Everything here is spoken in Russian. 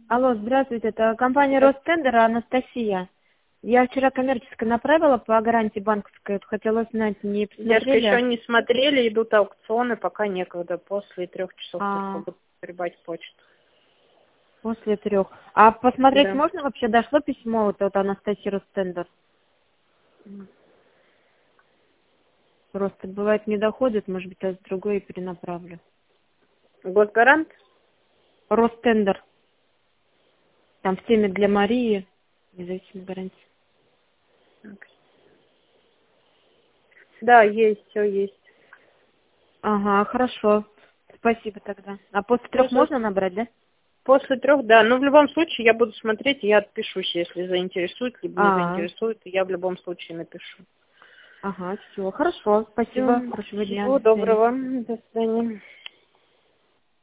Алло, здравствуйте, это компания Ростендер, Анастасия. Я вчера коммерчески направила по гарантии банковской, вот хотела знать, не Девушка, посмотрели? еще не смотрели, идут аукционы, пока некогда. После 3 часов только А, буду прибать почту. после 3. А посмотреть Да. можно вообще? Дошло письмо вот от Анастасии Ростендер? Просто бывает не доходит, может быть, я с другой и перенаправлю. Госгарант? Ростендер. Там в теме для Марии, независимой гарантии. Да, есть, все есть. Ага, хорошо. Спасибо тогда. А после 3 После, можно набрать, да? после 3, да. Но в любом случае я буду смотреть, и я отпишусь, если заинтересует, либо не А, заинтересует, я в любом случае напишу. ага, все, хорошо. Все, Спасибо. Хорошего дня. всего До свидания. доброго. До свидания.